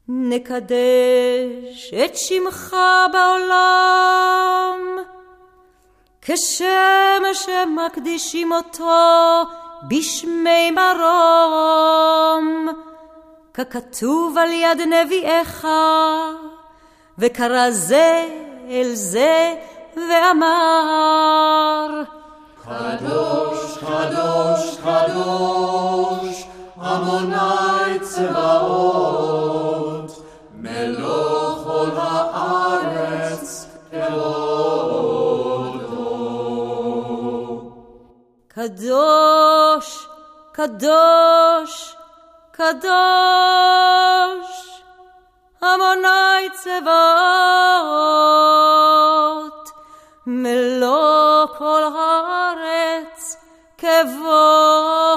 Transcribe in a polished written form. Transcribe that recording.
נקדש את שמך בעולם, כשם שמקדישים אותו בשמי מרום, ככתוב על יד נביאך, וקרא זה אל זה ואמר, קדוש, קדוש, קדוש, אדוני צבאות, מלוך כל הארץ כבודו. קדוש, קדוש, קדוש, אדוני צבאות, מלוא כל הארץ כבודו.